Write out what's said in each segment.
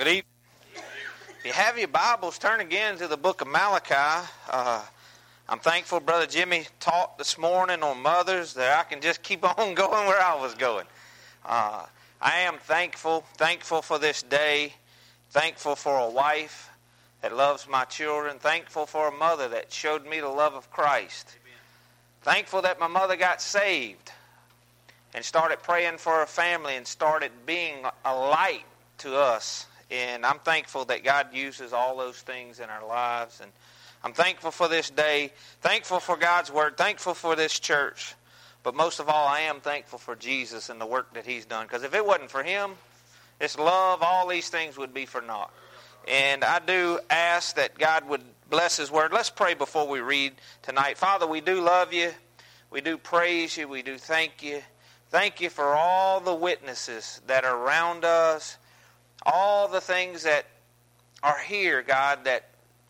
Good evening. If you have your Bibles, turn again to the book of Malachi. I'm thankful Brother Jimmy taught this morning on mothers that I can just keep on going where I was going. I am thankful for this day, thankful for a wife that loves my children, thankful for a mother that showed me the love of Christ. Amen. Thankful that my mother got saved and started praying for her family and started being a light to us. And I'm thankful that God uses all those things in our lives. And I'm thankful for this day, thankful for God's Word, thankful for this church. But most of all, I am thankful for Jesus and the work that He's done. Because if it wasn't for Him, this love, all these things would be for naught. And I do ask that God would bless His Word. Let's pray before we read tonight. Father, we do love You. We do praise You. We do thank You. Thank You for all the witnesses that are around us. All the things that are here, God, that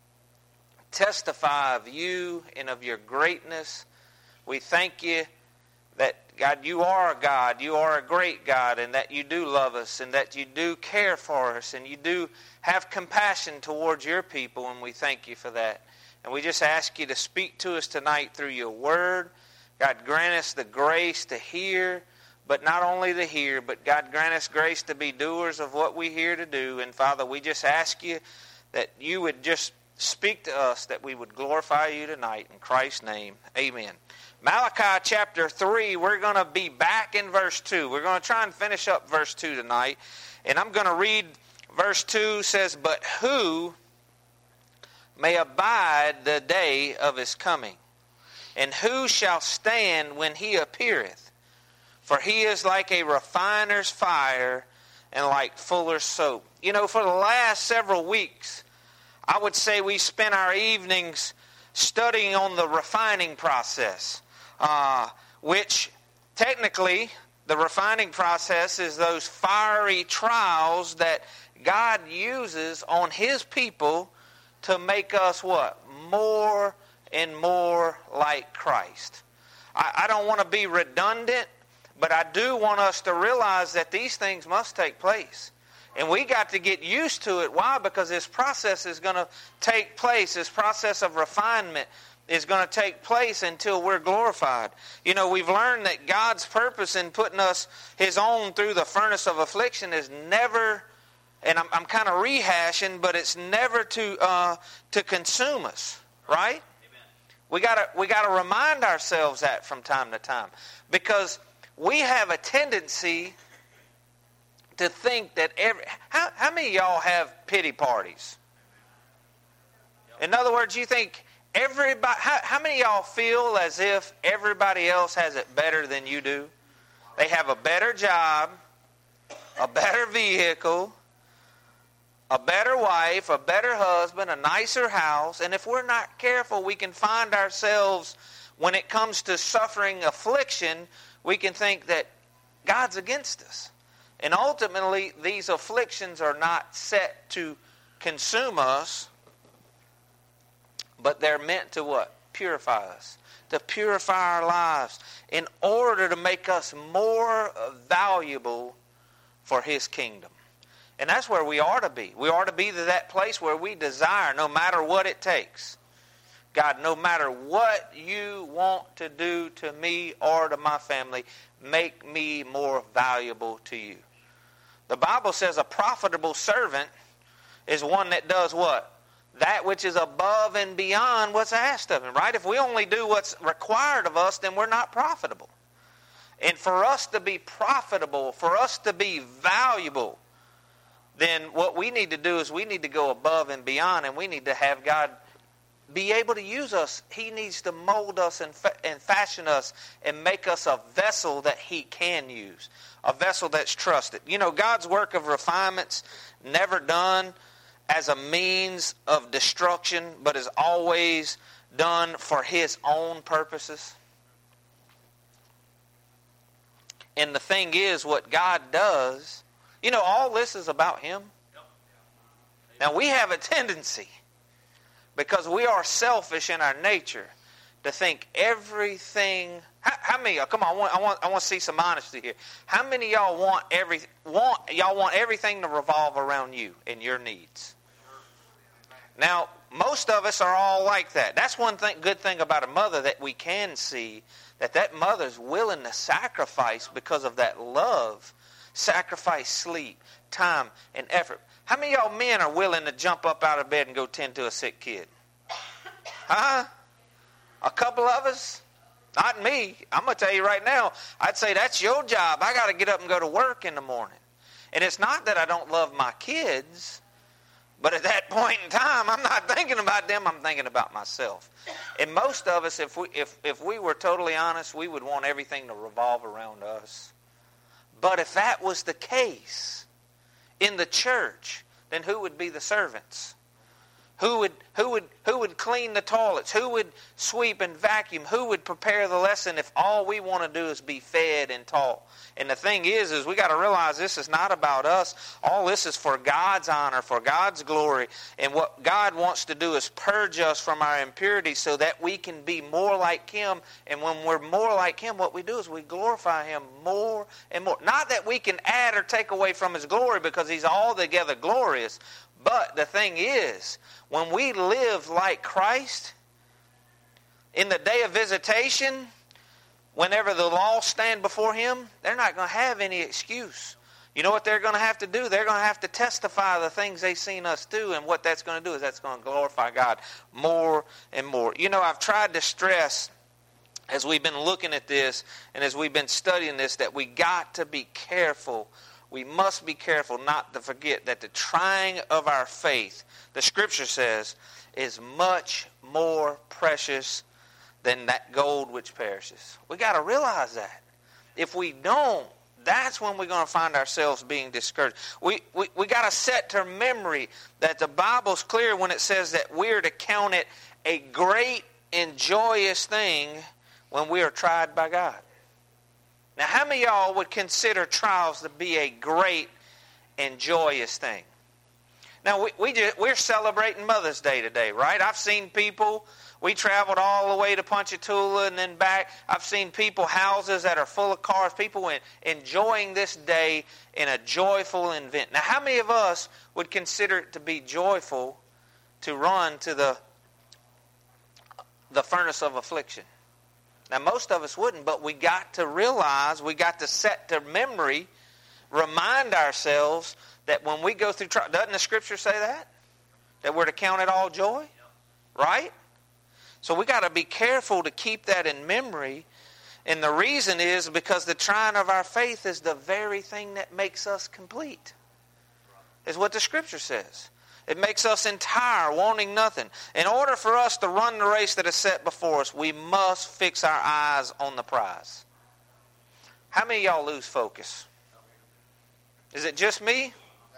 testify of You and of Your greatness. We thank You that, God, You are a God. You are a great God, and that You do love us, and that You do care for us, and You do have compassion towards Your people, and we thank You for that. And we just ask You to speak to us tonight through Your Word. God, grant us the grace to hear, but not only to hear, but God, grant us grace to be doers of what we hear to do. And Father, we just ask You that You would just speak to us, that we would glorify You tonight. In Christ's name, amen. Malachi chapter 3, we're going to be back in verse 2. We're going to try and finish up verse 2 tonight. And I'm going to read verse 2, says, "But who may abide the day of His coming? And who shall stand when He appeareth? For He is like a refiner's fire and like fuller's soap." You know, for the last several weeks, I would say we spent our evenings studying on the refining process, which technically the refining process is those fiery trials that God uses on His people to make us what? More and more like Christ. I don't want to be redundant, but I do want us to realize that these things must take place. And we got to get used to it. Why? Because this process is going to take place. This process of refinement is going to take place until we're glorified. You know, we've learned that God's purpose in putting us His own through the furnace of affliction is never, and I'm kind of rehashing, but it's never to consume us, right? Amen. We got to remind ourselves that from time to time, because we have a tendency to think that how many of y'all have pity parties? In other words, you think everybody, how many of y'all feel as if everybody else has it better than you do? They have a better job, a better vehicle, a better wife, a better husband, a nicer house, and if we're not careful, we can find ourselves, when it comes to suffering affliction, we can think that God's against us. And ultimately, these afflictions are not set to consume us, but they're meant to what? Purify us. To purify our lives in order to make us more valuable for His kingdom. And that's where we are to be. We are to be to that place where we desire, no matter what it takes, God, no matter what You want to do to me or to my family, make me more valuable to You. The Bible says a profitable servant is one that does what? That which is above and beyond what's asked of him, right? If we only do what's required of us, then we're not profitable. And for us to be profitable, for us to be valuable, then what we need to do is we need to go above and beyond, and we need to have God be able to use us. He needs to mold us and fashion us and make us a vessel that He can use. A vessel that's trusted. You know, God's work of refinement's never done as a means of destruction, but is always done for His own purposes. And the thing is, what God does, you know, all this is about Him. Now, we have a tendency, because we are selfish in our nature, to think everything. How many of y'all? Come on, I want to see some honesty here. How many of y'all want everything to revolve around you and your needs? Now, most of us are all like that. That's one good thing about a mother, that we can see that mother's willing to sacrifice because of that love. Sacrifice sleep, time, and effort. How many of y'all men are willing to jump up out of bed and go tend to a sick kid? Huh? A couple of us? Not me. I'm going to tell you right now, I'd say that's your job. I got to get up and go to work in the morning. And it's not that I don't love my kids, but at that point in time, I'm not thinking about them, I'm thinking about myself. And most of us, if we were totally honest, we would want everything to revolve around us. But if that was the case in the church, then who would be the servants? Who would clean the toilets? Who would sweep and vacuum? Who would prepare the lesson if all we want to do is be fed and taught? And the thing is we got to realize this is not about us. All this is for God's honor, for God's glory. And what God wants to do is purge us from our impurities so that we can be more like Him. And when we're more like Him, what we do is we glorify Him more and more. Not that we can add or take away from His glory, because He's altogether glorious. But the thing is, when we live like Christ, in the day of visitation, whenever the lost stand before Him, they're not going to have any excuse. You know what they're going to have to do? They're going to have to testify the things they've seen us do, and what that's going to do is that's going to glorify God more and more. You know, I've tried to stress, as we've been looking at this and as we've been studying this, that we got to be careful. We must be careful not to forget that the trying of our faith, the Scripture says, is much more precious than that gold which perishes. We got to realize that. If we don't, that's when we're going to find ourselves being discouraged. We got to set to memory that the Bible's clear when it says that we're to count it a great and joyous thing when we are tried by God. Now, how many of y'all would consider trials to be a great and joyous thing? Now, we're celebrating Mother's Day today, right? I've seen people, we traveled all the way to Ponchatoula and then back. I've seen people, houses that are full of cars, people enjoying this day in a joyful event. Now, how many of us would consider it to be joyful to run to the furnace of affliction? Now, most of us wouldn't, but we got to realize, we got to set to memory, remind ourselves that when we go through trial, doesn't the Scripture say that? That we're to count it all joy? Right? So we got to be careful to keep that in memory. And the reason is because the trying of our faith is the very thing that makes us complete. Is what the Scripture says. It makes us entire, wanting nothing. In order for us to run the race that is set before us, we must fix our eyes on the prize. How many of y'all lose focus? Is it just me?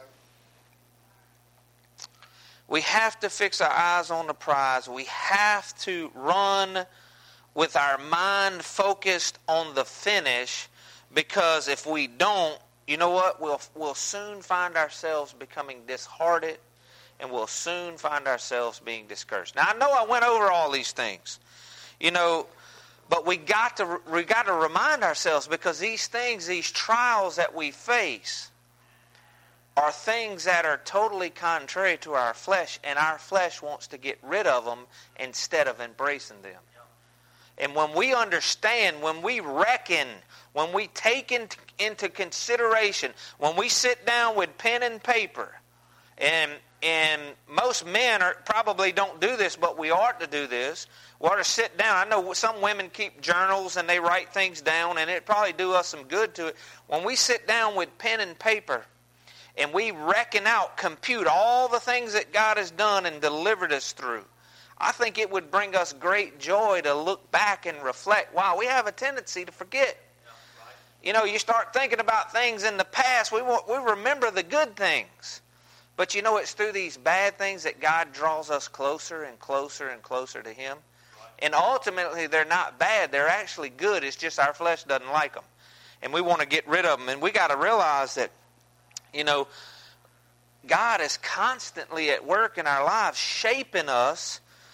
We have to fix our eyes on the prize. We have to run with our mind focused on the finish, because if we don't, you know what? We'll soon find ourselves becoming disheartened, and we'll soon find ourselves being discouraged. Now, I know I went over all these things, you know, but we got to remind ourselves, because these things, these trials that we face, are things that are totally contrary to our flesh, and our flesh wants to get rid of them instead of embracing them. And when we understand, when we reckon, when we take into consideration, when we sit down with pen and paper, and most men probably don't do this, but we ought to do this. We ought to sit down. I know some women keep journals and they write things down, and it probably do us some good to it. When we sit down with pen and paper and we reckon out, compute all the things that God has done and delivered us through, I think it would bring us great joy to look back and reflect. Wow, we have a tendency to forget. You know, you start thinking about things in the past, we remember the good things. But you know, it's through these bad things that God draws us closer and closer and closer to Him. And ultimately, they're not bad. They're actually good. It's just our flesh doesn't like them. And we want to get rid of them. And we got to realize that, you know, God is constantly at work in our lives, shaping us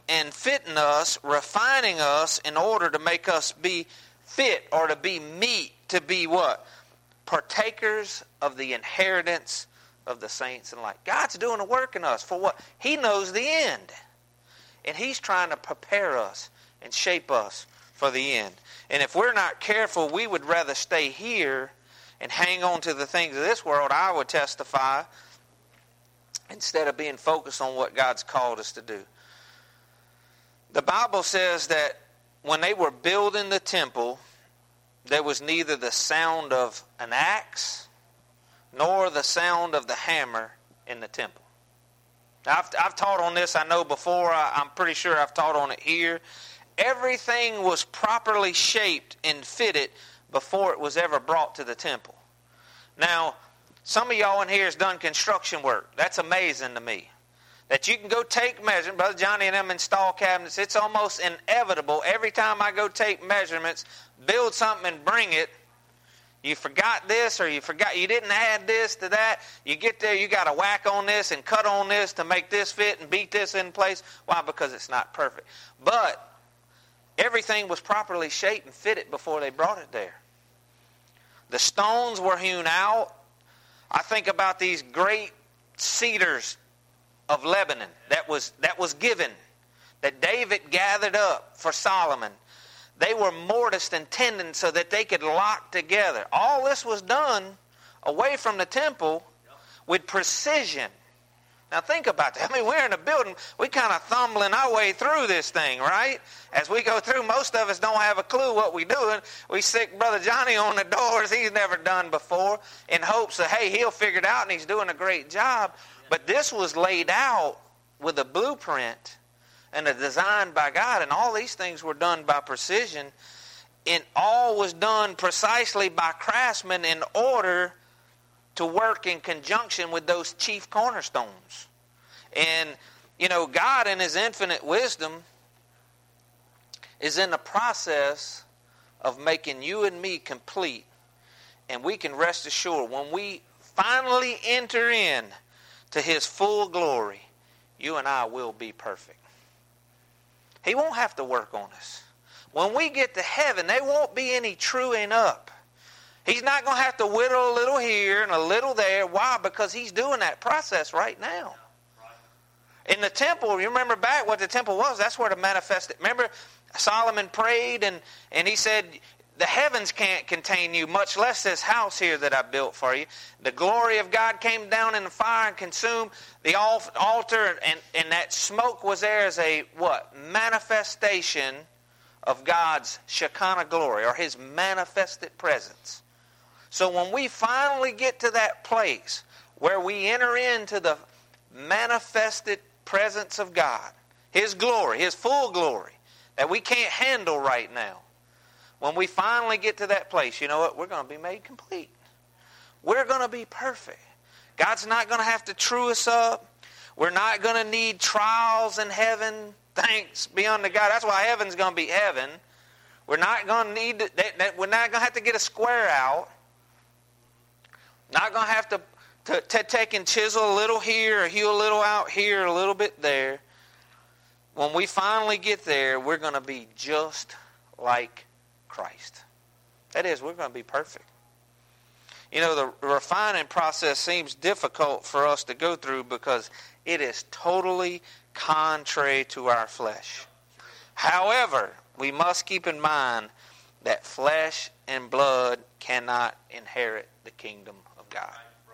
and fitting us, refining us in order to make us be fit or to be meet, to be what? Partakers of the inheritance of the saints and light. God's doing a work in us for what? He knows the end. And He's trying to prepare us and shape us for the end. And if we're not careful, we would rather stay here and hang on to the things of this world, I would testify, instead of being focused on what God's called us to do. The Bible says that when they were building the temple, there was neither the sound of an axe nor the sound of the hammer in the temple. Now, I've taught on this, I know before. I'm pretty sure I've taught on it here. Everything was properly shaped and fitted before it was ever brought to the temple. Now, some of y'all in here has done construction work. That's amazing to me. That you can go take measurements. Brother Johnny and them install cabinets. It's almost inevitable. Every time I go take measurements, build something and bring it, you forgot this or you didn't add this to that. You get there, you got to whack on this and cut on this to make this fit and beat this in place. Why? Because it's not perfect. But everything was properly shaped and fitted before they brought it there. The stones were hewn out. I think about these great cedars of Lebanon that was given, that David gathered up for Solomon. They were mortised and tendoned so that they could lock together. All this was done away from the temple with precision. Now think about that. I mean, we're in a building, we kind of thumbling our way through this thing, right? As we go through, most of us don't have a clue what we're doing. We stick Brother Johnny on the doors he's never done before in hopes that, hey, he'll figure it out and he's doing a great job. But this was laid out with a blueprint and a design by God, and all these things were done by precision, and all was done precisely by craftsmen in order to work in conjunction with those chief cornerstones. And, you know, God in His infinite wisdom is in the process of making you and me complete. And we can rest assured, when we finally enter in to His full glory, you and I will be perfect. He won't have to work on us. When we get to heaven, there won't be any truing up. He's not going to have to whittle a little here and a little there. Why? Because He's doing that process right now. In the temple, you remember back what the temple was? That's where it manifested. Remember, Solomon prayed and he said, the heavens can't contain you, much less this house here that I built for you. The glory of God came down in the fire and consumed the altar, and that smoke was there as a what? Manifestation of God's Shekinah glory, or His manifested presence. So when we finally get to that place where we enter into the manifested presence of God, His glory, His full glory, that we can't handle right now, when we finally get to that place, you know what? We're going to be made complete. We're going to be perfect. God's not going to have to true us up. We're not going to need trials in heaven. Thanks be unto God. That's why heaven's going to be heaven. We're not going to need. We're not going to have to get a square out. Not going to have to take and chisel a little here, or hew a little out here, a little bit there. When we finally get there, we're going to be just like Christ. That is, we're going to be perfect. You know, the refining process seems difficult for us to go through because it is totally contrary to our flesh. However, we must keep in mind that flesh and blood cannot inherit the kingdom of God.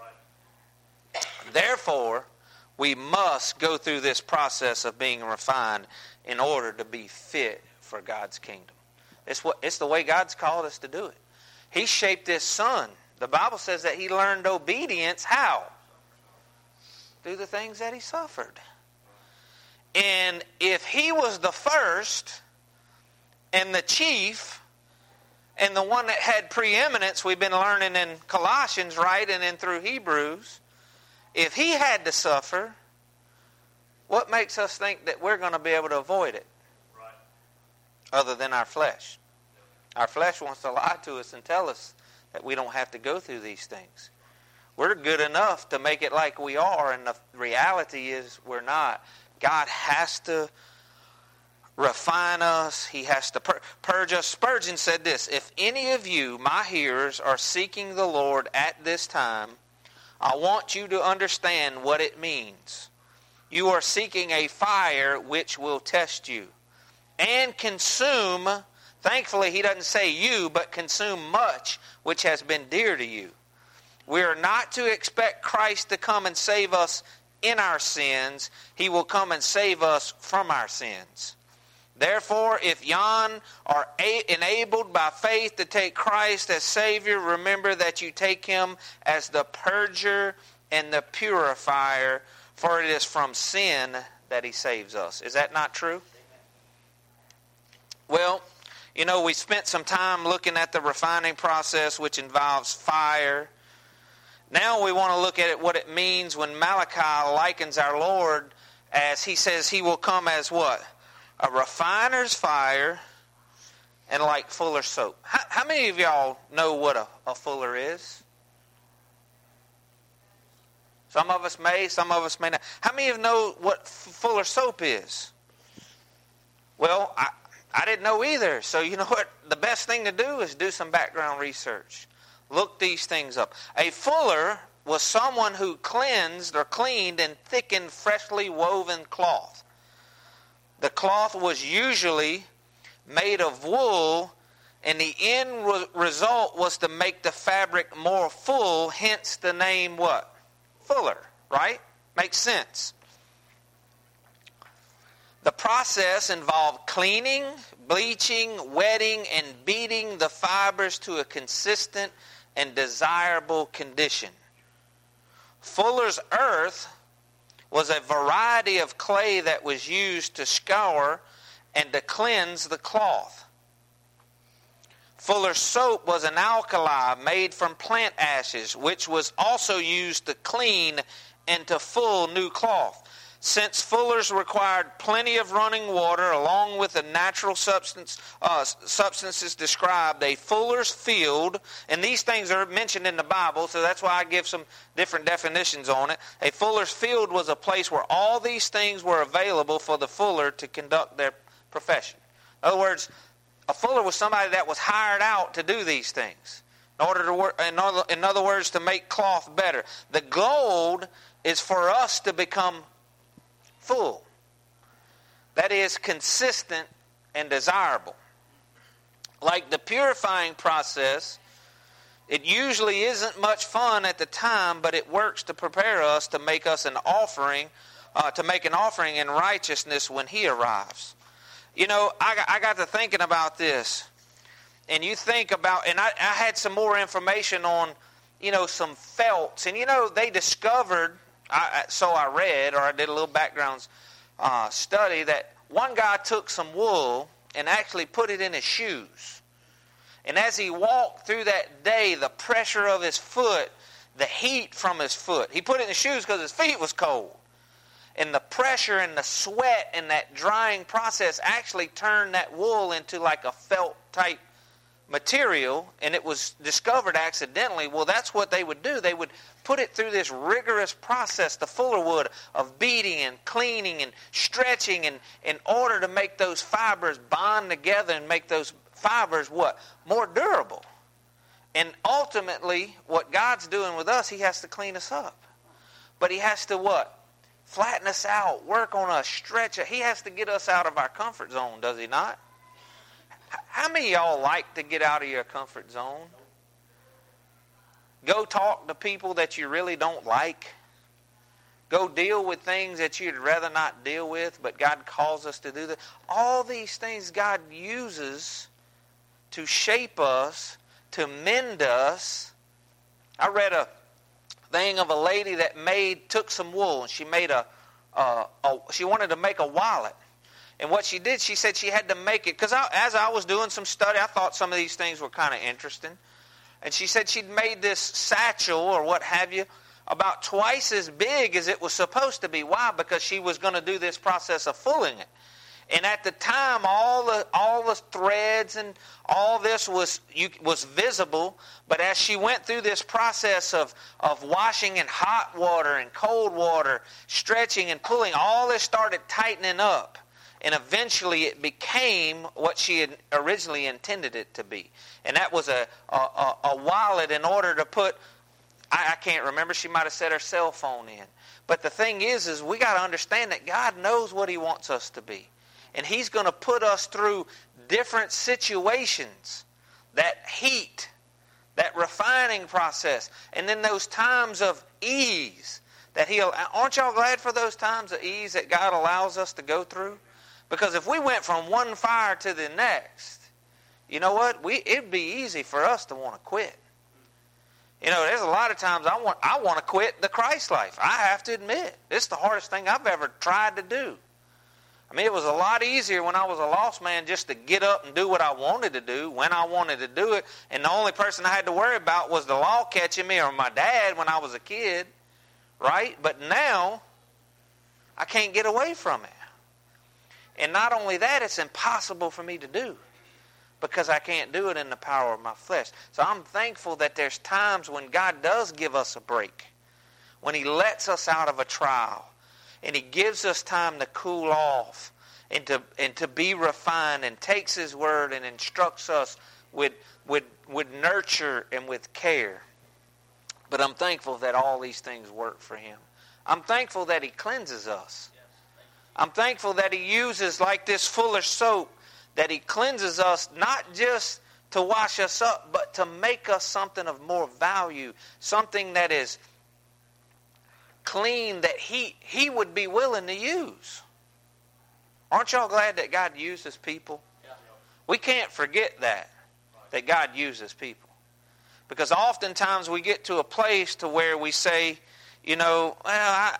Therefore, we must go through this process of being refined in order to be fit for God's kingdom. It's the way God's called us to do it. He shaped His Son. The Bible says that He learned obedience. How? Through the things that He suffered. And if He was the first and the chief and the one that had preeminence, we've been learning in Colossians, right, and then through Hebrews, if He had to suffer, what makes us think that we're going to be able to avoid it? Other than our flesh. Our flesh wants to lie to us and tell us that we don't have to go through these things. We're good enough to make it like we are, and the reality is we're not. God has to refine us. He has to purge us. Spurgeon said this, "If any of you, my hearers, are seeking the Lord at this time, I want you to understand what it means. You are seeking a fire which will test you and consume," thankfully he doesn't say you, but consume much which has been dear to you. We are not to expect Christ to come and save us in our sins. He will come and save us from our sins. Therefore, if yon are enabled by faith to take Christ as Savior, remember that you take Him as the purger and the purifier, for it is from sin that He saves us. Is that not true? Well, you know, we spent some time looking at the refining process, which involves fire. Now we want to look at what it means when Malachi likens our Lord as He says He will come as what? A refiner's fire and like fuller's soap. How many of y'all know what a fuller is? Some of us may, some of us may not. How many of you know what fuller's soap is? Well, I didn't know either. So you know what? The best thing to do is do some background research. Look these things up. A fuller was someone who cleansed or cleaned and thickened freshly woven cloth. The cloth was usually made of wool, and the end result was to make the fabric more full, hence the name what? Fuller, right? Makes sense. The process involved cleaning, bleaching, wetting, and beating the fibers to a consistent and desirable condition. Fuller's earth was a variety of clay that was used to scour and to cleanse the cloth. Fuller's soap was an alkali made from plant ashes, which was also used to clean and to full new cloth. Since fullers required plenty of running water along with the natural substances described, a fuller's field, and these things are mentioned in the Bible, so that's why I give some different definitions on it. A fuller's field was a place where all these things were available for the fuller to conduct their profession. In other words, a fuller was somebody that was hired out to do these things. In order to work, in other words, to make cloth better. The goal is for us to become full. That is consistent and desirable. Like the purifying process, it usually isn't much fun at the time, but it works to prepare us to make us an offering, in righteousness when He arrives. You know, I got to thinking about this, and you think about, and I had some more information on, you know, some felts, and you know, they discovered, so I read, or I did a little background study, that one guy took some wool and actually put it in his shoes. And as he walked through that day, the pressure of his foot, the heat from his foot, he put it in his shoes because his feet was cold. And the pressure and the sweat and that drying process actually turned that wool into like a felt type material, and it was discovered accidentally. Well, that's what they would do. They would put it through this rigorous process, the fuller wood, of beating and cleaning and stretching, and in order to make those fibers bond together and make those fibers what? More durable. And ultimately, what God's doing with us, He has to clean us up. But He has to what? Flatten us out, work on us, stretch it. He has to get us out of our comfort zone, does He not? How many of y'all like to get out of your comfort zone? Go talk to people that you really don't like. Go deal with things that you'd rather not deal with, but God calls us to do that. All these things God uses to shape us, to mend us. I read a thing of a lady that took some wool, and she made she wanted to make a wallet. And what she did, she said she had to make it, because as I was doing some study, I thought some of these things were kind of interesting. And she said she'd made this satchel, or what have you, about twice as big as it was supposed to be. Why? Because she was going to do this process of fulling it. And at the time, all the threads and all this was visible. But as she went through this process of washing in hot water and cold water, stretching and pulling, all this started tightening up. and eventually it became what she had originally intended it to be. And that was a wallet in order to put, I can't remember, she might have set her cell phone in. But the thing is we got to understand that God knows what He wants us to be. And He's going to put us through different situations, that heat, that refining process, and then those times of ease that aren't y'all glad for those times of ease that God allows us to go through? Because if we went from one fire to the next, you know what? It'd be easy for us to want to quit. You know, there's a lot of times I want to quit the Christ life. I have to admit, it's the hardest thing I've ever tried to do. I mean, it was a lot easier when I was a lost man just to get up and do what I wanted to do when I wanted to do it. And the only person I had to worry about was the law catching me or my dad when I was a kid. Right? But now, I can't get away from it. And not only that, it's impossible for me to do. Because I can't do it in the power of my flesh. So I'm thankful that there's times when God does give us a break. When He lets us out of a trial. And He gives us time to cool off. And to be refined. And takes His word and instructs us with nurture and with care. But I'm thankful that all these things work for Him. I'm thankful that He cleanses us. I'm thankful that He uses, like this Fuller's soap, that He cleanses us not just to wash us up, but to make us something of more value, something that is clean that He would be willing to use. Aren't y'all glad that God uses people? We can't forget that God uses people. Because oftentimes we get to a place to where we say, you know, well,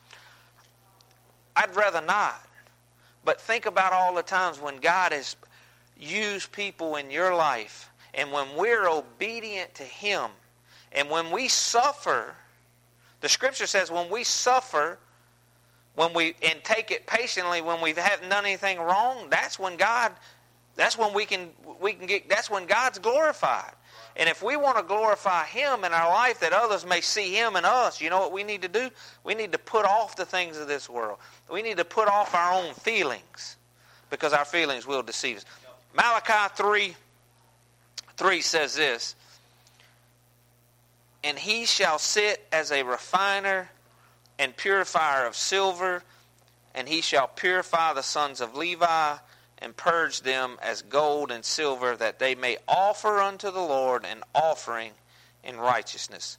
I'd rather not. But think about all the times when God has used people in your life, and when we're obedient to Him, and when we suffer, the Scripture says when we suffer, and take it patiently when we haven't done anything wrong, that's when God's glorified. And if we want to glorify Him in our life, that others may see Him in us, you know what we need to do? We need to put off the things of this world. We need to put off our own feelings, because our feelings will deceive us. Malachi 3 says this, "And He shall sit as a refiner and purifier of silver, and He shall purify the sons of Levi, and purge them as gold and silver, that they may offer unto the Lord an offering in righteousness."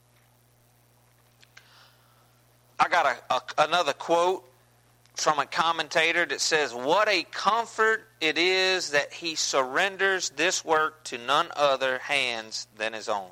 I got another quote from a commentator that says, "What a comfort it is that He surrenders this work to none other hands than His own.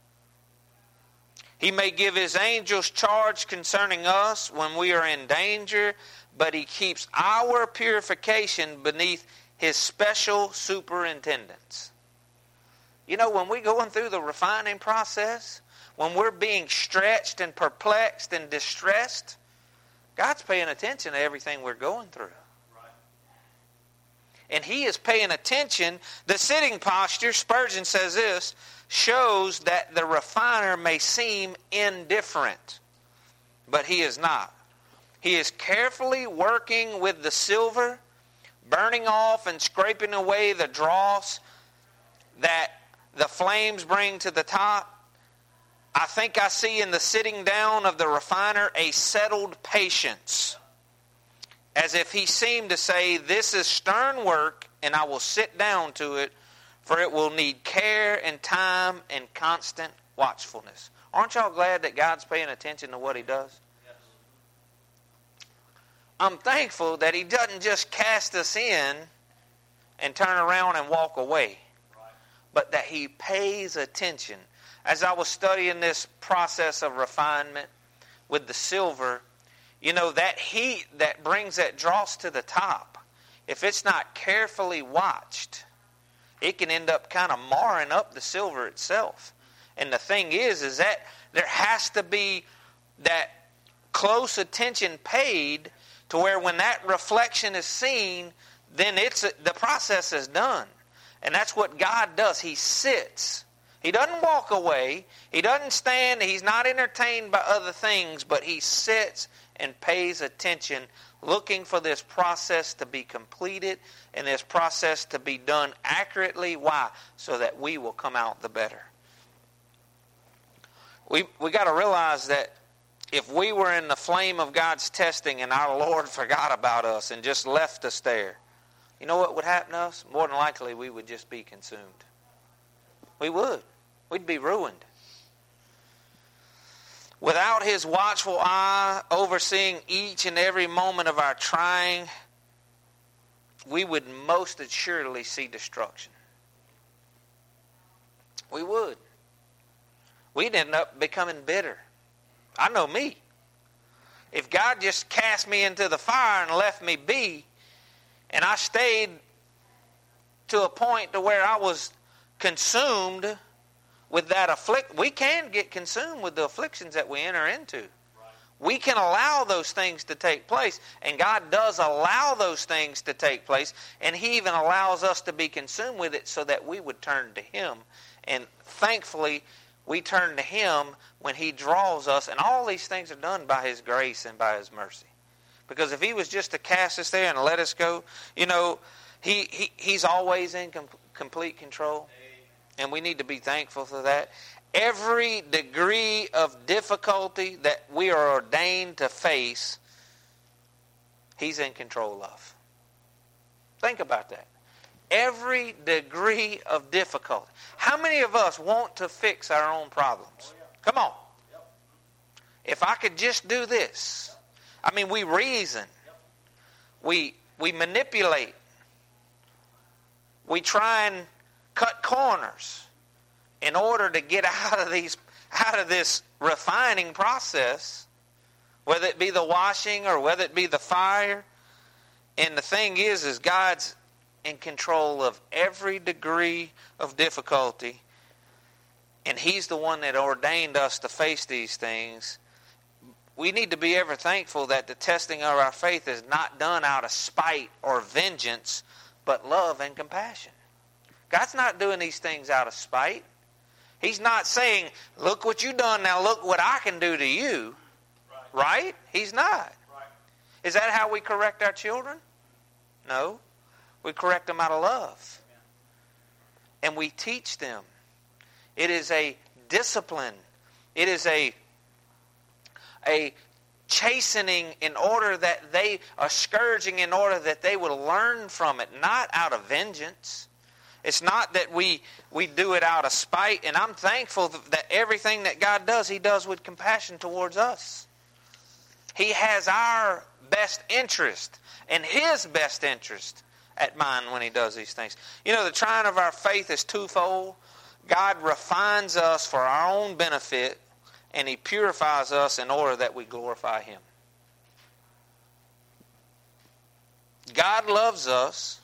He may give His angels charge concerning us when we are in danger, but He keeps our purification beneath His special superintendence." You know, when we're going through the refining process, when we're being stretched and perplexed and distressed, God's paying attention to everything we're going through. Right. And He is paying attention. The sitting posture, Spurgeon says this, shows that the refiner may seem indifferent, but he is not. He is carefully working with the silver, burning off and scraping away the dross that the flames bring to the top. I think I see in the sitting down of the refiner a settled patience, as if he seemed to say, "This is stern work, and I will sit down to it, for it will need care and time and constant watchfulness." Aren't y'all glad that God's paying attention to what He does? I'm thankful that He doesn't just cast us in and turn around and walk away, but that He pays attention. As I was studying this process of refinement with the silver, you know, that heat that brings that dross to the top, if it's not carefully watched, it can end up kind of marring up the silver itself. And the thing is that there has to be that close attention paid to where when that reflection is seen, then the process is done. And that's what God does. He sits. He doesn't walk away. He doesn't stand. He's not entertained by other things, but He sits and pays attention looking for this process to be completed and this process to be done accurately. Why? So that we will come out the better. We got to realize that if we were in the flame of God's testing and our Lord forgot about us and just left us there, you know what would happen to us? More than likely, we would just be consumed. We would. We'd be ruined. Without His watchful eye overseeing each and every moment of our trying, we would most assuredly see destruction. We would. We'd end up becoming bitter. I know me. If God just cast me into the fire and left me be, and I stayed to a point to where I was consumed with that affliction. We can get consumed with the afflictions that we enter into. Right. We can allow those things to take place, and God does allow those things to take place, and He even allows us to be consumed with it so that we would turn to Him. And thankfully, we turn to Him when He draws us, and all these things are done by His grace and by His mercy. Because if He was just to cast us there and let us go, you know, He's always in complete control. And we need to be thankful for that. Every degree of difficulty that we are ordained to face, He's in control of. Think about that. Every degree of difficulty. How many of us want to fix our own problems? Come on. If I could just do this. I mean, we reason. We manipulate. We try and cut corners in order to get out of this refining process, whether it be the washing or whether it be the fire. And the thing is God's in control of every degree of difficulty, and He's the one that ordained us to face these things. We need to be ever thankful that the testing of our faith is not done out of spite or vengeance, but love and compassion. God's not doing these things out of spite. He's not saying, look what you've done, now look what I can do to you. Right? He's not. Is that how we correct our children? No. We correct them out of love. And we teach them. It is a discipline. It is a chastening in order that they, a scourging in order that they will learn from it, not out of vengeance. It's not that we do it out of spite, and I'm thankful that everything that God does, He does with compassion towards us. He has our best interest and His best interest at mind when He does these things. You know, the trying of our faith is twofold. God refines us for our own benefit, and He purifies us in order that we glorify Him. God loves us,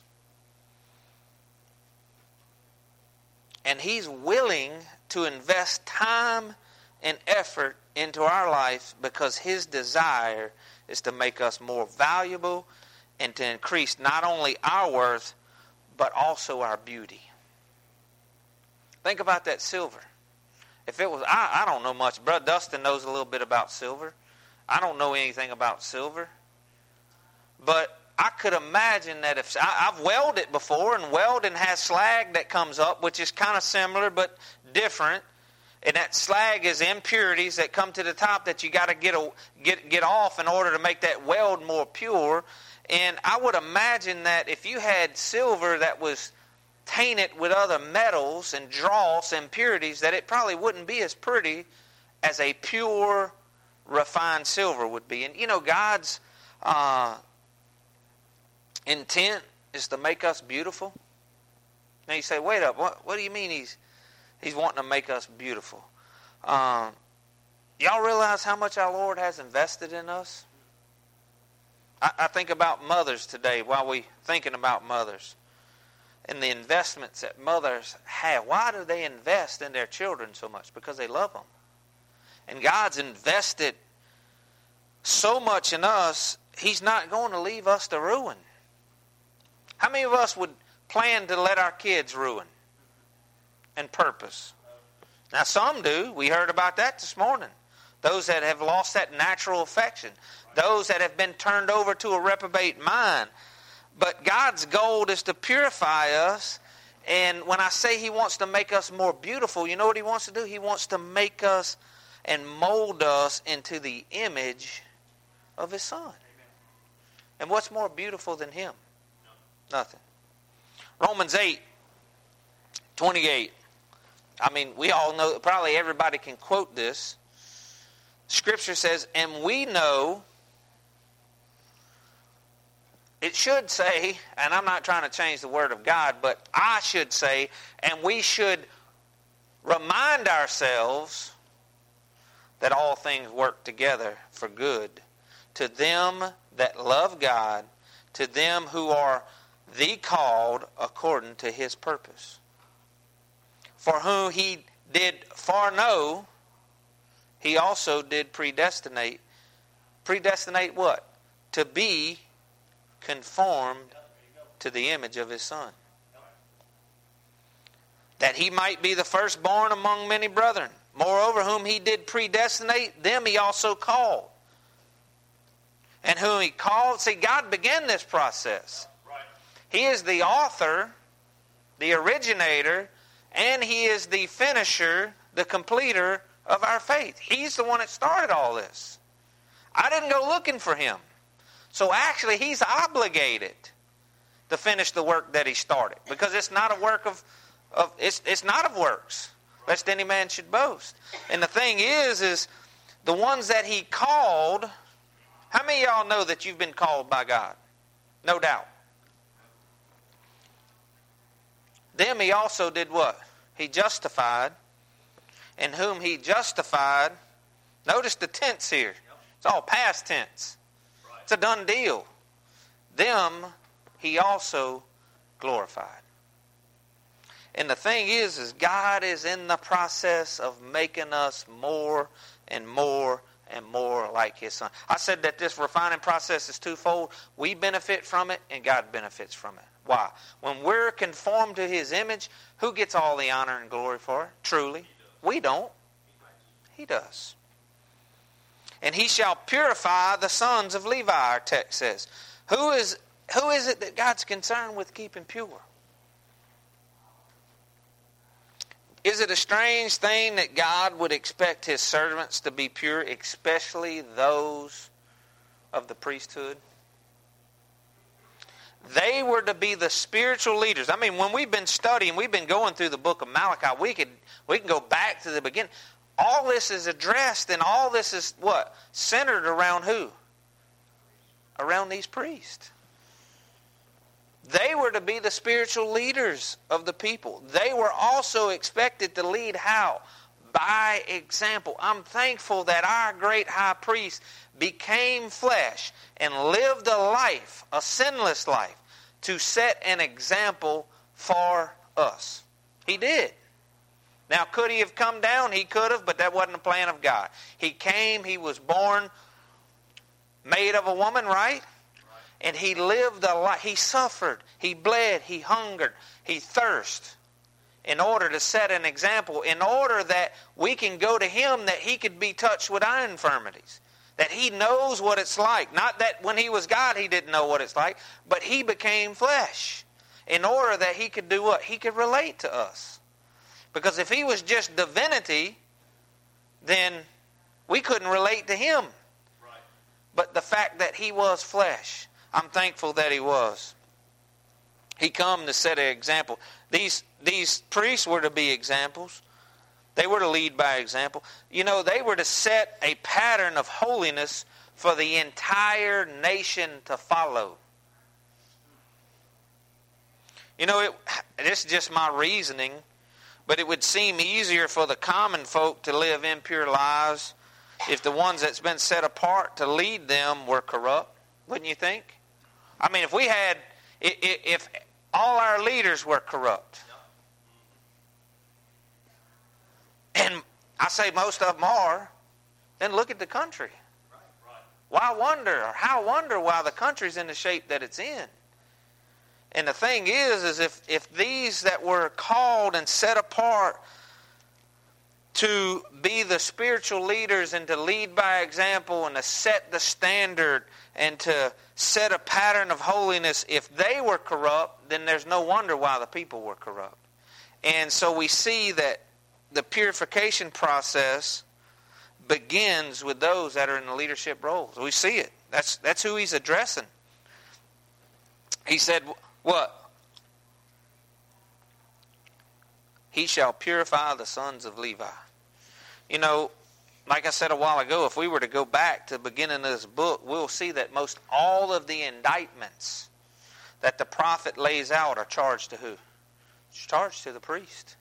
and He's willing to invest time and effort into our life because His desire is to make us more valuable and to increase not only our worth, but also our beauty. Think about that silver. If it was, I don't know much. Brother Dustin knows a little bit about silver. I don't know anything about silver. But I could imagine that if I've welded before, and welding has slag that comes up, which is kind of similar but different. And that slag is impurities that come to the top that you got to get off in order to make that weld more pure. And I would imagine that if you had silver that was tainted with other metals and dross, impurities, that it probably wouldn't be as pretty as a pure, refined silver would be. And you know, God's intent is to make us beautiful. Now you say, wait up, what do you mean He's wanting to make us beautiful? Y'all realize how much our Lord has invested in us? I think about mothers today while we're thinking about mothers and the investments that mothers have. Why do they invest in their children so much? Because they love them. And God's invested so much in us, He's not going to leave us to ruin. How many of us would plan to let our kids ruin and purpose? Now some do. We heard about that this morning. those that have lost that natural affection, those that have been turned over to a reprobate mind. But God's goal is to purify us. And when I say He wants to make us more beautiful, you know what He wants to do? He wants to make us and mold us into the image of His Son. Amen. And what's more beautiful than Him? No. Nothing. Romans 8:28. I mean, we all know, probably everybody can quote this. Scripture says, and we know, it should say, and I'm not trying to change the Word of God, but I should say, and we should remind ourselves that all things work together for good to them that love God, to them who are the called according to His purpose. For whom He did foreknow, He also did predestinate. Predestinate what? To be conformed to the image of His Son. That He might be the firstborn among many brethren. Moreover, whom He did predestinate, them He also called. And whom He called, see, God began this process. He is the author, the originator, and He is the finisher, the completer of our faith. He's the one that started all this. I didn't go looking for Him. So actually, He's obligated to finish the work that He started. Because it's not a work it's not of works, lest any man should boast. And the thing is the ones that He called, how many of y'all know that you've been called by God? No doubt. Them He also did what? He justified. And whom He justified, notice the tense here. It's all past tense. It's a done deal. Them He also glorified. And the thing is God is in the process of making us more and more and more like His Son. I said that this refining process is twofold. We benefit from it and God benefits from it. Why? When we're conformed to His image, who gets all the honor and glory for it? Truly. We don't. He does. And He shall purify the sons of Levi, our text says. Who is it that God's concerned with keeping pure? Is it a strange thing that God would expect His servants to be pure, especially those of the priesthood? They were to be the spiritual leaders. I mean, when we've been studying, we've been going through the book of Malachi, we can go back to the beginning. All this is addressed, and all this is what? Centered around who? Around these priests. They were to be the spiritual leaders of the people. They were also expected to lead how? By example. I'm thankful that our great high priest became flesh and lived a life, a sinless life, to set an example for us. He did. Now, could He have come down? He could have, but that wasn't the plan of God. He came, He was born, made of a woman, right? And He lived a life. He suffered, He bled, He hungered, He thirsted in order to set an example, in order that we can go to Him, that He could be touched with our infirmities. That He knows what it's like. Not that when He was God He didn't know what it's like, but He became flesh in order that He could do what? He could relate to us. Because if He was just divinity, then we couldn't relate to Him. Right. But the fact that He was flesh, I'm thankful that He was. He come to set an example. These priests were to be examples. They were to lead by example. You know, they were to set a pattern of holiness for the entire nation to follow. You know, this is just my reasoning, but it would seem easier for the common folk to live impure lives if the ones that's been set apart to lead them were corrupt, wouldn't you think? I mean, if all our leaders were corrupt, and I say most of them are, then look at the country. How wonder why the country's in the shape that it's in. And the thing is if these that were called and set apart to be the spiritual leaders and to lead by example and to set the standard and to set a pattern of holiness, if they were corrupt, then there's no wonder why the people were corrupt. And so we see that the purification process begins with those that are in the leadership roles. We see it. That's who he's addressing. He said, what? He shall purify the sons of Levi. You know, like I said a while ago, if we were to go back to the beginning of this book, we'll see that most all of the indictments that the prophet lays out are charged to who? It's charged to the priest.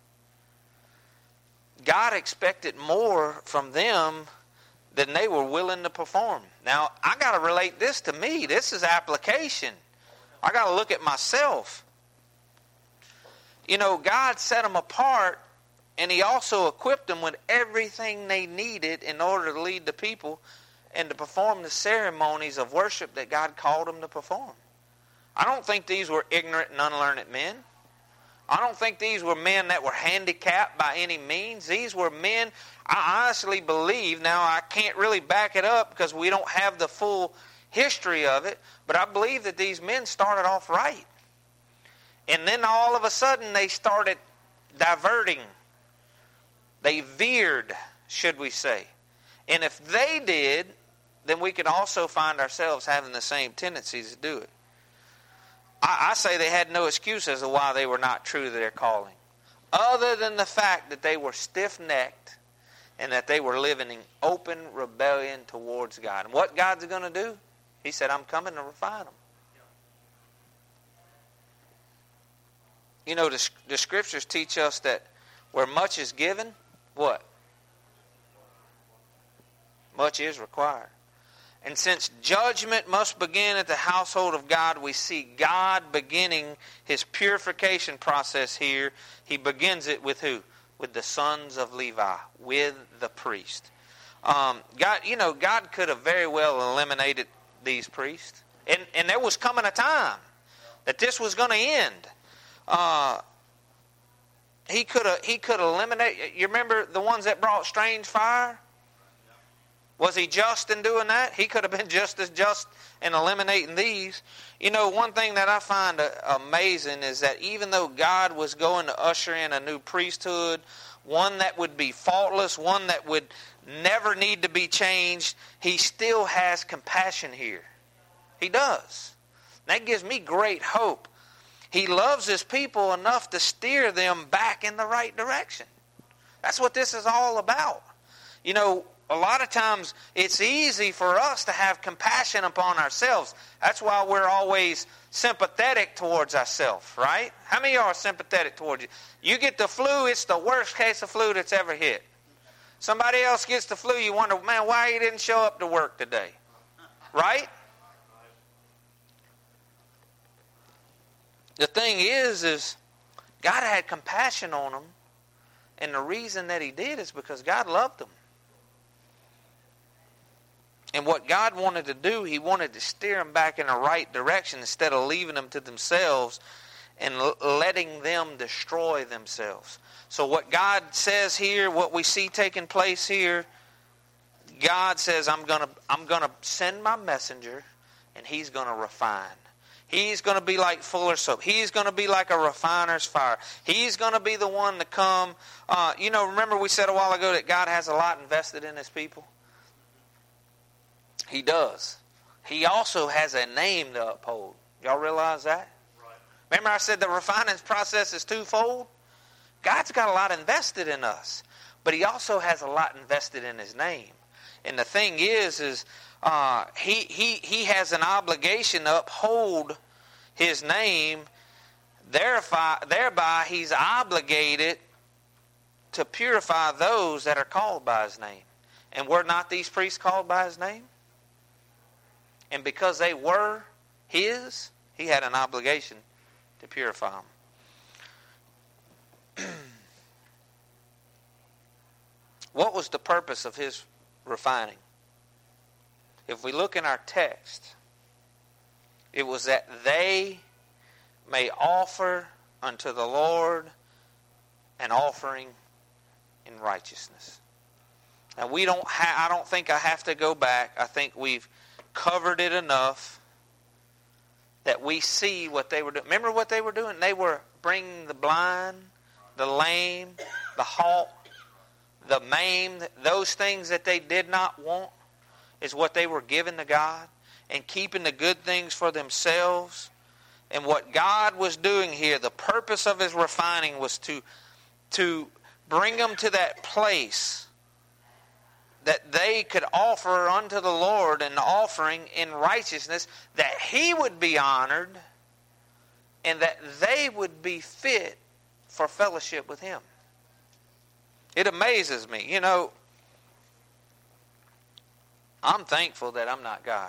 God expected more from them than they were willing to perform. Now, I got to relate this to me. This is application. I got to look at myself. You know, God set them apart, and He also equipped them with everything they needed in order to lead the people and to perform the ceremonies of worship that God called them to perform. I don't think these were ignorant and unlearned men. I don't think these were men that were handicapped by any means. These were men, I honestly believe, now I can't really back it up because we don't have the full history of it, but I believe that these men started off right. And then all of a sudden they started diverting. They veered, should we say. And if they did, then we could also find ourselves having the same tendencies to do it. I say they had no excuse as to why they were not true to their calling, other than the fact that they were stiff-necked and that they were living in open rebellion towards God. And what God's going to do? He said, I'm coming to refine them. You know, the Scriptures teach us that where much is given, what? Much is required. And since judgment must begin at the household of God, we see God beginning His purification process here. He begins it with who? With the sons of Levi, with the priest. God could have very well eliminated these priests. And there was coming a time that this was going to end. He could eliminate. You remember the ones that brought strange fire? Was He just in doing that? He could have been just as just in eliminating these. You know, one thing that I find amazing is that even though God was going to usher in a new priesthood, one that would be faultless, one that would never need to be changed, He still has compassion here. He does. That gives me great hope. He loves His people enough to steer them back in the right direction. That's what this is all about. You know, a lot of times it's easy for us to have compassion upon ourselves. That's why we're always sympathetic towards ourselves, right? How many of you are sympathetic towards you? You get the flu, it's the worst case of flu that's ever hit. Somebody else gets the flu, you wonder, man, why you didn't show up to work today? Right? The thing is God had compassion on them, and the reason that He did is because God loved them. And what God wanted to do, He wanted to steer them back in the right direction instead of leaving them to themselves and letting them destroy themselves. So what God says here, what we see taking place here, God says, I'm gonna send my messenger, and he's going to refine. He's going to be like fuller's soap. He's going to be like a refiner's fire. He's going to be the one to come. Remember we said a while ago that God has a lot invested in His people? He does. He also has a name to uphold. Y'all realize that? Right. Remember I said the refining process is twofold? God's got a lot invested in us, but He also has a lot invested in His name. And the thing is He has an obligation to uphold His name. Thereby He's obligated to purify those that are called by His name. And were not these priests called by His name? And because they were His, He had an obligation to purify them. What was the purpose of His refining? If we look in our text, it was that they may offer unto the Lord an offering in righteousness. Now I don't think I have to go back. I think we've covered it enough that we see what they were doing. Remember what they were doing? They were bringing the blind, the lame, the halt, the maimed, those things that they did not want is what they were giving to God, and keeping the good things for themselves. And what God was doing here, the purpose of His refining was to bring them to that place that they could offer unto the Lord an offering in righteousness, that He would be honored and that they would be fit for fellowship with Him. It amazes me. You know, I'm thankful that I'm not God.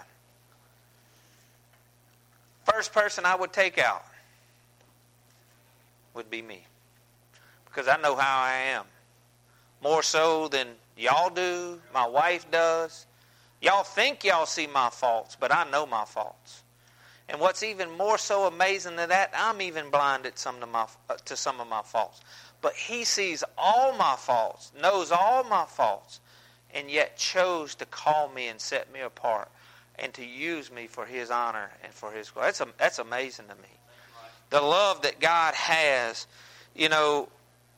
First person I would take out would be me. Because I know how I am. More so than y'all do, my wife does. Y'all think y'all see my faults, but I know my faults. And what's even more so amazing than that, I'm even blinded to some of my faults. But He sees all my faults, knows all my faults, and yet chose to call me and set me apart and to use me for His honor and for His glory. That's amazing to me. The love that God has, you know.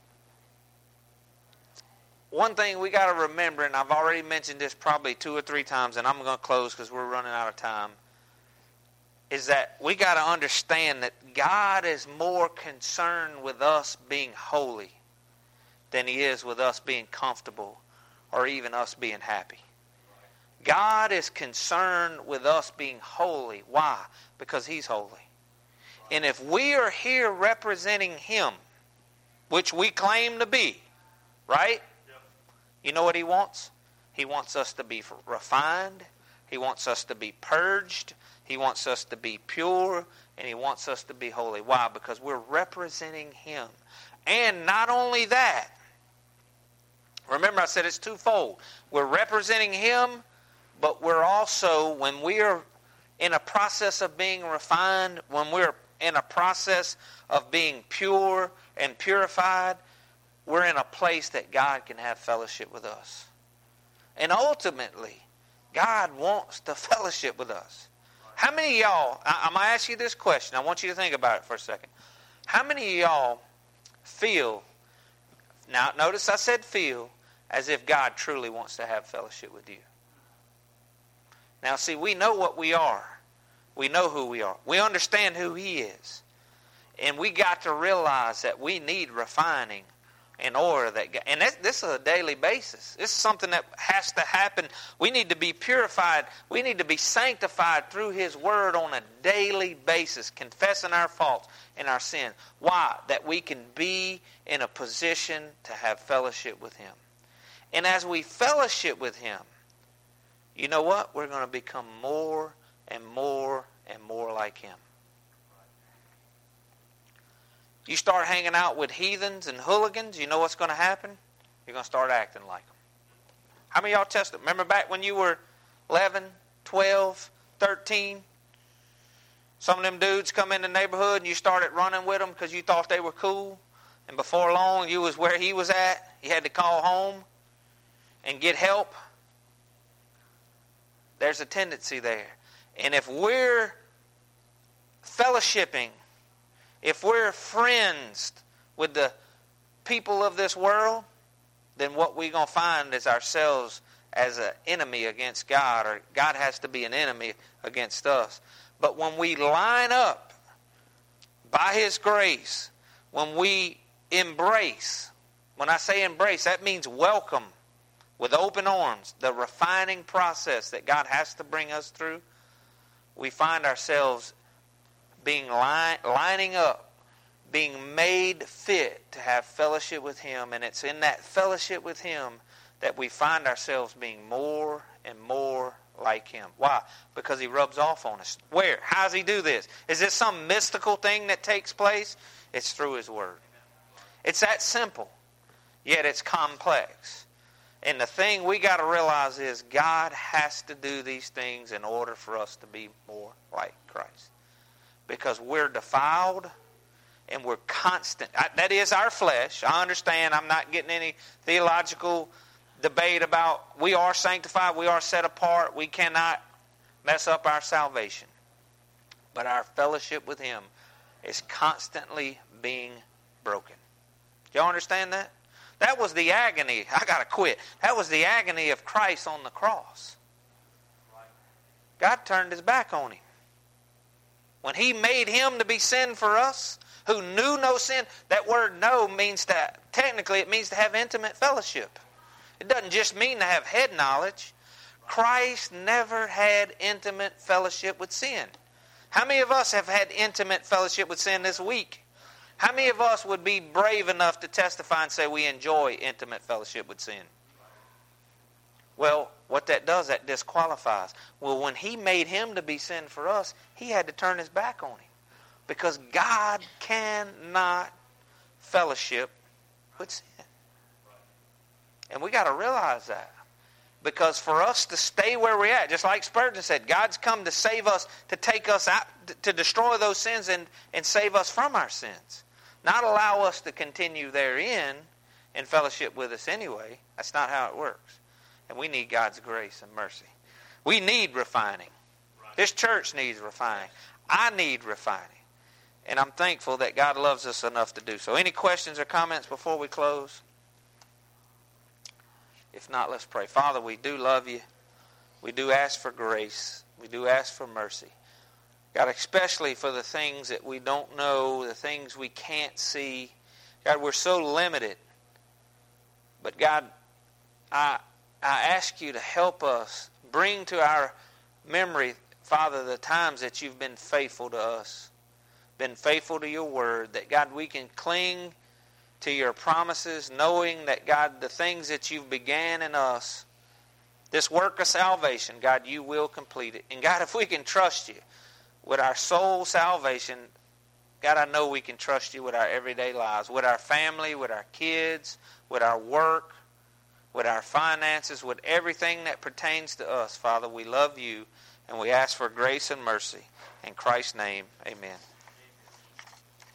One thing we got to remember, and I've already mentioned this probably 2 or 3 times, and I'm going to close because we're running out of time, is that we got to understand that God is more concerned with us being holy than He is with us being comfortable or even us being happy. God is concerned with us being holy. Why? Because He's holy. And if we are here representing Him, which we claim to be, right? You know what He wants? He wants us to be refined. He wants us to be purged. He wants us to be pure. And He wants us to be holy. Why? Because we're representing Him. And not only that, remember I said it's twofold. We're representing Him, but we're also, when we are in a process of being refined, when we're in a process of being pure and purified, we're in a place that God can have fellowship with us. And ultimately, God wants to fellowship with us. How many of y'all, I'm going to ask you this question. I want you to think about it for a second. How many of y'all feel, now notice I said feel, as if God truly wants to have fellowship with you? Now see, we know what we are. We know who we are. We understand who He is. And we got to realize that we need refining in order that, and this is a daily basis. This is something that has to happen. We need to be purified. We need to be sanctified through His Word on a daily basis, confessing our faults and our sin. Why? That we can be in a position to have fellowship with Him. And as we fellowship with Him, you know what? We're going to become more and more and more like Him. You start hanging out with heathens and hooligans, you know what's going to happen? You're going to start acting like them. How many of y'all tested? Remember back when you were 11, 12, 13? Some of them dudes come in the neighborhood and you started running with them because you thought they were cool. And before long, you was where he was at. You had to call home and get help. There's a tendency there. And if we're fellowshipping, if we're friends with the people of this world, then what we're going to find is ourselves as an enemy against God, or God has to be an enemy against us. But when we line up by His grace, when we embrace, when I say embrace, that means welcome with open arms, the refining process that God has to bring us through, we find ourselves being lining up, being made fit to have fellowship with Him. And it's in that fellowship with Him that we find ourselves being more and more like Him. Why? Because He rubs off on us. Where? How does He do this? Is this some mystical thing that takes place? It's through His Word. It's that simple, yet it's complex. And the thing we got to realize is God has to do these things in order for us to be more like Christ. Because we're defiled and we're constant. That is our flesh. I understand. I'm not getting any theological debate about we are sanctified, we are set apart, we cannot mess up our salvation. But our fellowship with Him is constantly being broken. Do y'all understand that? That was the agony. I got to quit. That was the agony of Christ on the cross. God turned His back on Him. When He made Him to be sin for us, who knew no sin, that word know means that, technically it means to have intimate fellowship. It doesn't just mean to have head knowledge. Christ never had intimate fellowship with sin. How many of us have had intimate fellowship with sin this week? How many of us would be brave enough to testify and say we enjoy intimate fellowship with sin? Well, what that does, that disqualifies. Well, when He made Him to be sin for us, He had to turn His back on Him. Because God cannot fellowship with sin. And we got to realize that. Because for us to stay where we're at, just like Spurgeon said, God's come to save us, to take us out, to destroy those sins and save us from our sins. Not allow us to continue therein in fellowship with us anyway. That's not how it works. And we need God's grace and mercy. We need refining. This church needs refining. I need refining. And I'm thankful that God loves us enough to do so. Any questions or comments before we close? If not, let's pray. Father, we do love You. We do ask for grace. We do ask for mercy. God, especially for the things that we don't know, the things we can't see. God, we're so limited. But God, I ask You to help us bring to our memory, Father, the times that You've been faithful to us, been faithful to Your word, that God, we can cling to Your promises, knowing that, God, the things that You've began in us, this work of salvation, God, You will complete it. And God, if we can trust You with our soul salvation, God, I know we can trust You with our everyday lives, with our family, with our kids, with our work, with our finances, with everything that pertains to us. Father, we love You, and we ask for grace and mercy. In Christ's name, amen.